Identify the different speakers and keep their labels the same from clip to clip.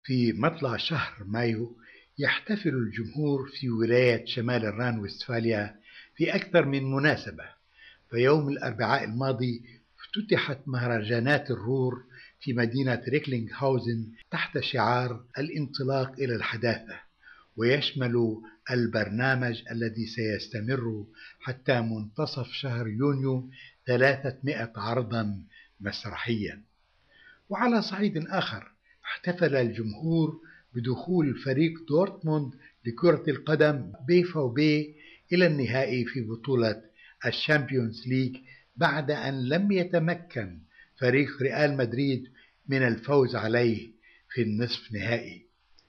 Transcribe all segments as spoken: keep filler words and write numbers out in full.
Speaker 1: في مطلع شهر مايو يحتفل الجمهور في ولاية شمال الران وستفاليا في أكثر من مناسبة. فيوم الأربعاء الماضي افتتحت مهرجانات الرور في مدينة ريكلينغهاوزن تحت شعار الانطلاق إلى الحداثة، ويشمل البرنامج الذي سيستمر حتى منتصف شهر يونيو ثلاثمائة عرضا مسرحيا. وعلى صعيد آخر احتفل الجمهور بدخول فريق دورتموند لكرة القدم بيفوبي إلى النهائي في بطولة الشامبيونز ليج بعد أن لم يتمكن فريق ريال مدريد من الفوز عليه في النصف نهائي.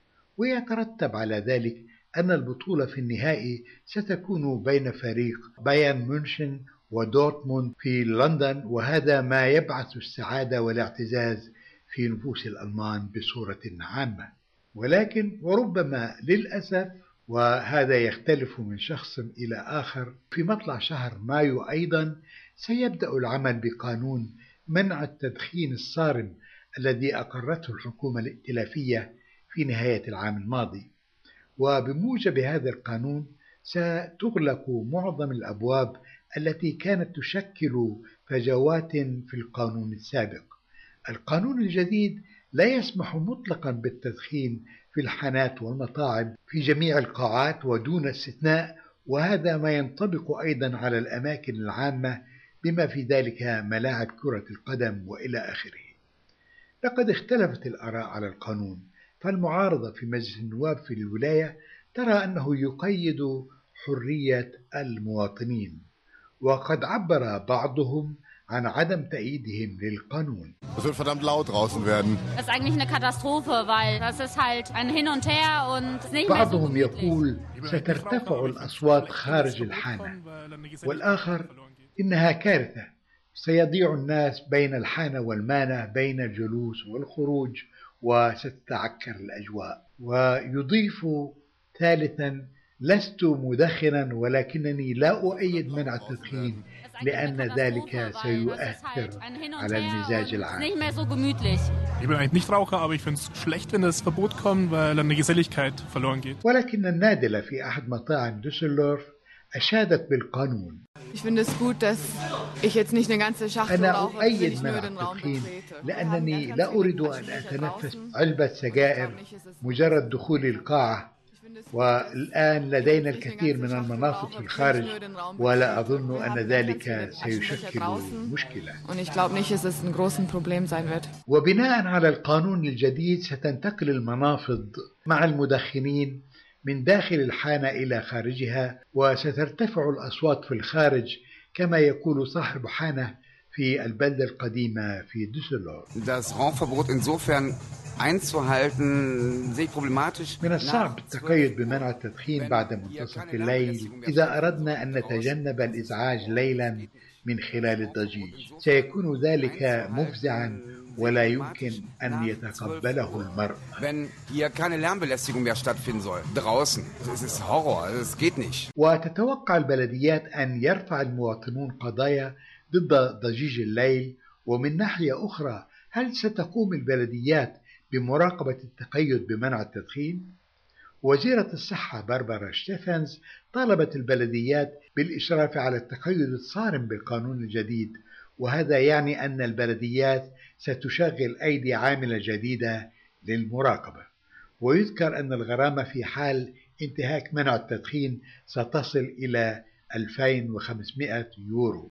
Speaker 1: ويترتب على ذلك أن البطولة في النهائي ستكون بين فريق بايرن ميونخ ودورتموند في لندن، وهذا ما يبعث السعادة والاعتزاز في نفوس الألمان بصورة عامة. ولكن وربما للأسف، وهذا يختلف من شخص إلى آخر، في مطلع شهر مايو أيضا سيبدأ العمل بقانون منع التدخين الصارم الذي أقرته الحكومة الائتلافية في نهاية العام الماضي. وبموجب هذا القانون ستغلق معظم الأبواب التي كانت تشكل فجوات في القانون السابق. القانون الجديد لا يسمح مطلقا بالتدخين في الحانات والمطاعم في جميع القاعات ودون استثناء، وهذا ما ينطبق أيضا على الأماكن العامة بما في ذلك ملاعب كرة القدم وإلى آخره. لقد اختلفت الآراء على القانون، فالمعارضة في مجلس النواب في الولاية ترى أنه يقيد حرية المواطنين، وقد عبر بعضهم عن عدم تأييدهم للقانون.
Speaker 2: Es wird verdammt laut draußen werden.
Speaker 3: Das ist eigentlich eine Katastrophe, weil das ist halt ein Hin und Her und nicht mehr so
Speaker 1: بعضهم
Speaker 3: gemütlich.
Speaker 1: يقول سترتفع الأصوات خارج الحانة، والآخر إنها كارثة، سيضيع الناس بين الحانة والمانة بين الجلوس والخروج وستتعكر الأجواء. ويضيف ثالثا: لست مدخنا ولكنني لا أؤيد منع التدخين لأن ذلك سيؤثر على المزاج العام.
Speaker 4: Ich bin eigentlich nicht Raucher, aber ich finde es schlecht, wenn das Verbot kommt, weil dann die Geselligkeit verloren geht.
Speaker 1: ولكن النادلة في أحد مطاعم دوسلدورف أشادت بالقانون.
Speaker 5: Ich finde es gut, dass ich jetzt nicht eine ganze Schachtel
Speaker 1: أنا
Speaker 5: rauche, wenn
Speaker 1: أؤيد
Speaker 5: ich
Speaker 1: منع
Speaker 5: nur den Raum
Speaker 1: التدخين
Speaker 5: betrete.
Speaker 1: لأنني لا أريد أن أتنفس علبة سجائر مجرد دخول القاعة، والآن لدينا الكثير من المناطق في الخارج ولا أظن أن ذلك سيشكل مشكلة.
Speaker 5: Und ich glaube nicht, dass es ein großes Problem sein wird.
Speaker 1: وبناء على القانون الجديد ستنتقل المنافذ مع المدخنين من داخل الحانة إلى خارجها، وسترتفع الأصوات في الخارج كما يقول صاحب حانة في البلدة القديمة في دوسلدورف.
Speaker 6: Das Rauchverbot insofern einzuhalten sehe ich problematisch.
Speaker 1: من الصعب التقيد بمنع التدخين بعد منتصف الليل إذا أردنا أن نتجنب الإزعاج ليلا من خلال الضجيج. سيكون ذلك مفزعا ولا يمكن أن يتقبله المرء.
Speaker 6: Wenn hier keine Lärmbelästigung mehr stattfinden soll, draußen, das ist Horror, das geht nicht.
Speaker 1: وتتوقع البلديات أن يرفع المواطنون قضايا ضد ضجيج الليل. ومن ناحية أخرى، هل ستقوم البلديات بمراقبة التقيد بمنع التدخين؟ وزيرة الصحة باربارا شتيفنز طالبت البلديات بالإشراف على التقيد الصارم بالقانون الجديد، وهذا يعني أن البلديات ستشغل أيدي عاملة جديدة للمراقبة. ويذكر أن الغرامة في حال انتهاك منع التدخين ستصل إلى ألفين وخمسمائة يورو.